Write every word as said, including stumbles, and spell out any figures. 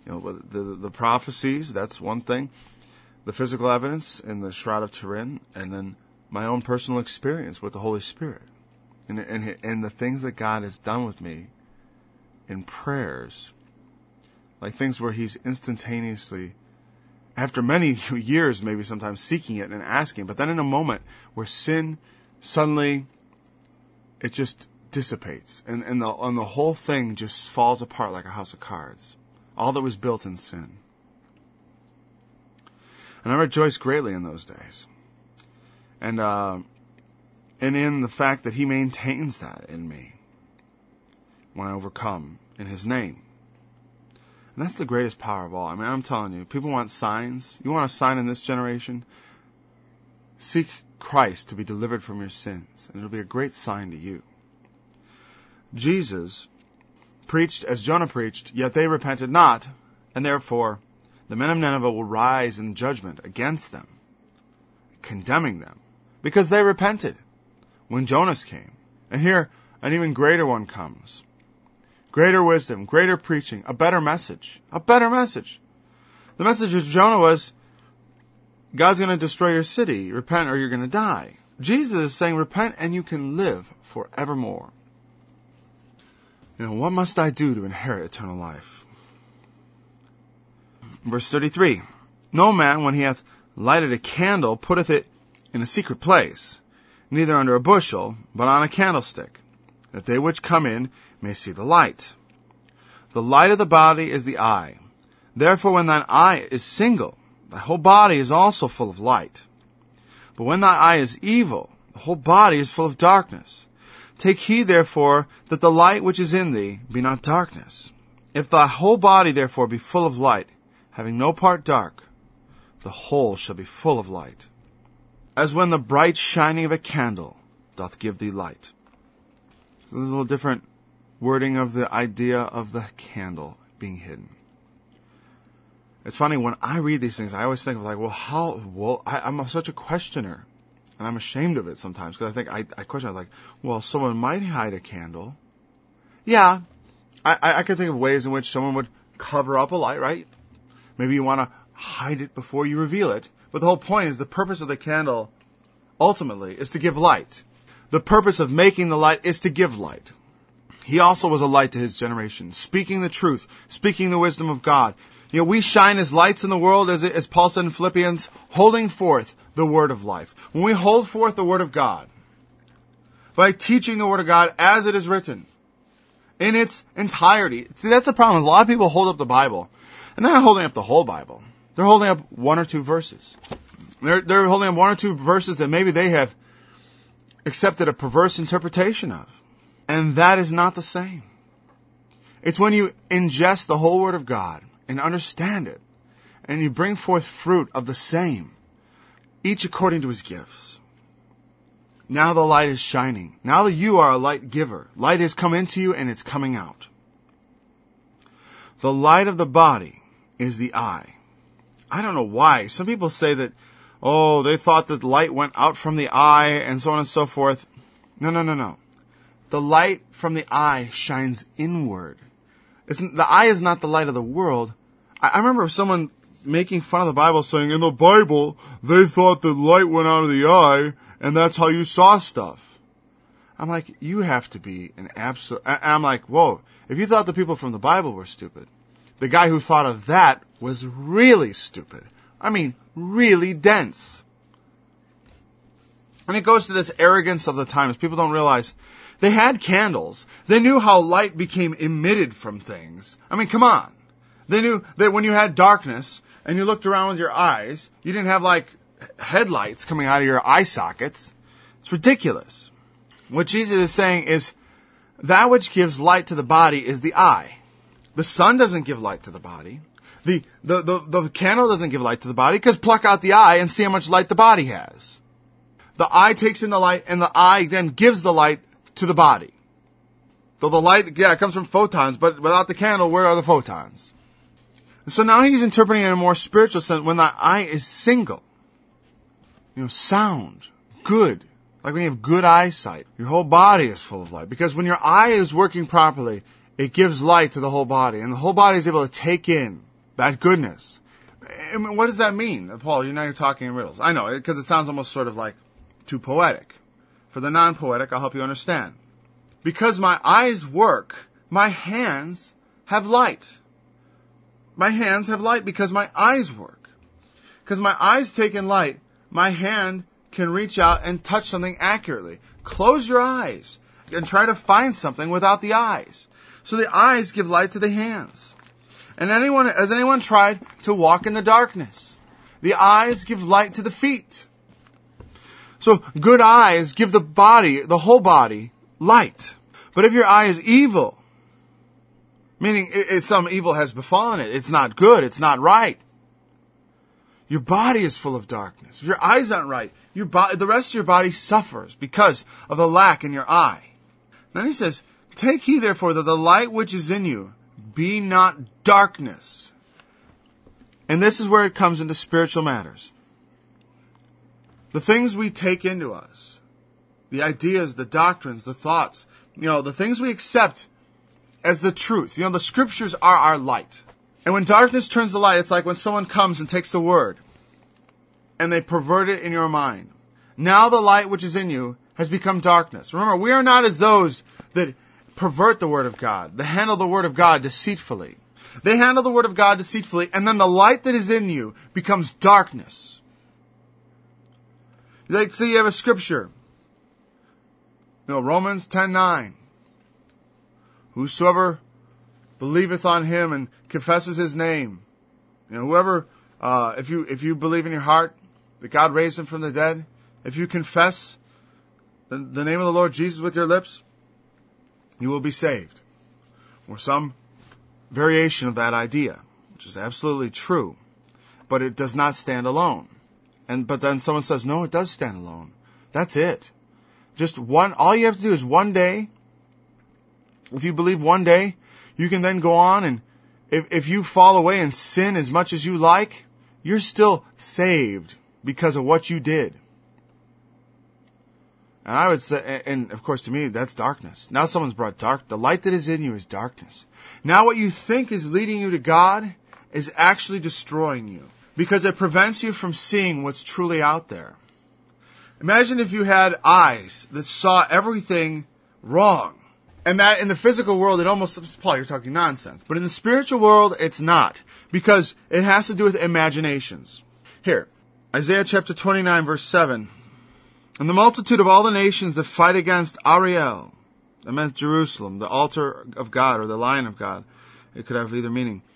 You know, the, the prophecies, that's one thing. The physical evidence in the Shroud of Turin, and then my own personal experience with the Holy Spirit. And, and, and the things that God has done with me in prayers. Like things where He's instantaneously, after many years maybe sometimes, seeking it and asking, but then in a moment where sin suddenly, it just dissipates. And, and, the, and the whole thing just falls apart like a house of cards. All that was built in sin. And I rejoice greatly in those days. And, uh, and in the fact that He maintains that in me when I overcome in His name. And that's the greatest power of all. I mean, I'm telling you, people want signs. You want a sign in this generation? Seek Christ to be delivered from your sins, and it'll be a great sign to you. Jesus preached as Jonah preached, yet they repented not, and therefore the men of Nineveh will rise in judgment against them, condemning them, because they repented when Jonas came. And here, an even greater one comes. Greater wisdom, greater preaching, a better message. A better message. The message of Jonah was, God's going to destroy your city. Repent or you're going to die. Jesus is saying, repent and you can live forevermore. You know, what must I do to inherit eternal life? Verse thirty-three. No man, when he hath lighted a candle, putteth it in a secret place, neither under a bushel, but on a candlestick, that they which come in may see the light. The light of the body is the eye. Therefore, when thine eye is single, thy whole body is also full of light. But when thy eye is evil, the whole body is full of darkness. Take heed, therefore, that the light which is in thee be not darkness. If thy whole body, therefore, be full of light, having no part dark, the whole shall be full of light. As when the bright shining of a candle doth give thee light. A little different wording of the idea of the candle being hidden. It's funny, when I read these things, I always think of like, well, how, well, I, I'm such a questioner. And I'm ashamed of it sometimes, because I think, I, I question, I'm like, well, someone might hide a candle. Yeah, I, I, I could think of ways in which someone would cover up a light, right? Maybe you want to hide it before you reveal it. But the whole point is the purpose of the candle, ultimately, is to give light. The purpose of making the light is to give light. He also was a light to his generation, speaking the truth, speaking the wisdom of God. You know, we shine as lights in the world, as, as Paul said in Philippians, holding forth the word of life. When we hold forth the word of God, by teaching the word of God as it is written, in its entirety. See, that's the problem. A lot of people hold up the Bible, and they're not holding up the whole Bible. They're holding up one or two verses. They're, they're holding up one or two verses that maybe they have accepted a perverse interpretation of. And that is not the same. It's when you ingest the whole word of God and understand it, and you bring forth fruit of the same, each according to his gifts. Now the light is shining. Now that you are a light giver, light has come into you and it's coming out. The light of the body is the eye. I don't know why. Some people say that, oh, they thought that light went out from the eye and so on and so forth. No, no, no, no. The light from the eye shines inward. It's, the eye is not the light of the world. I, I remember someone making fun of the Bible, saying, in the Bible, they thought the light went out of the eye, and that's how you saw stuff. I'm like, you have to be an absolute... I'm like, whoa, if you thought the people from the Bible were stupid, the guy who thought of that was really stupid. I mean, really dense. And it goes to this arrogance of the times. People don't realize they had candles. They knew how light became emitted from things. I mean, come on. They knew that when you had darkness and you looked around with your eyes, you didn't have like headlights coming out of your eye sockets. It's ridiculous. What Jesus is saying is that which gives light to the body is the eye. The sun doesn't give light to the body. The, the, the, the candle doesn't give light to the body, because pluck out the eye and see how much light the body has. The eye takes in the light, and the eye then gives the light to the body. So the light, yeah, it comes from photons, but without the candle, where are the photons? And so now he's interpreting it in a more spiritual sense. When the eye is single, you know, sound, good, like when you have good eyesight, your whole body is full of light. Because when your eye is working properly, it gives light to the whole body. And the whole body is able to take in that goodness. I mean, what does that mean? Paul, you're now you're talking in riddles. I know, because it sounds almost sort of like too poetic. For the non-poetic, I'll help you understand. Because my eyes work, my hands have light. My hands have light because my eyes work. Because my eyes take in light, my hand can reach out and touch something accurately. Close your eyes and try to find something without the eyes. So the eyes give light to the hands. And anyone, has anyone tried to walk in the darkness? The eyes give light to the feet. So good eyes give the body, the whole body, light. But if your eye is evil, meaning it, it, some evil has befallen it, it's not good, it's not right, your body is full of darkness. If your eyes aren't right, your bo- the rest of your body suffers because of the lack in your eye. Then he says, take heed therefore that the light which is in you be not darkness. And this is where it comes into spiritual matters. The things we take into us, the ideas, the doctrines, the thoughts, you know, the things we accept as the truth. You know, the scriptures are our light. And when darkness turns to light, it's like when someone comes and takes the word and they pervert it in your mind. Now the light which is in you has become darkness. Remember, we are not as those that pervert the word of God, that handle the word of God deceitfully. They handle the word of God deceitfully, and then the light that is in you becomes darkness. Like, say you have a scripture. You know, Romans ten nine. Whosoever believeth on him and confesses his name. You know, whoever, uh, if you, if you believe in your heart that God raised him from the dead, if you confess the, the name of the Lord Jesus with your lips, you will be saved. Or some variation of that idea, which is absolutely true. But it does not stand alone. And, but then someone says, no, it does stand alone. That's it. Just one, all you have to do is one day. If you believe one day, you can then go on, and if, if you fall away and sin as much as you like, you're still saved because of what you did. And I would say, and of course to me, that's darkness. Now someone's brought dark, the light that is in you is darkness. Now what you think is leading you to God is actually destroying you, because it prevents you from seeing what's truly out there. Imagine if you had eyes that saw everything wrong. And that in the physical world, it almost, Paul, you're talking nonsense. But in the spiritual world, it's not. Because it has to do with imaginations. Here, Isaiah chapter twenty-nine, verse seven. And the multitude of all the nations that fight against Ariel, that meant Jerusalem, the altar of God or the lion of God. It could have either meaning.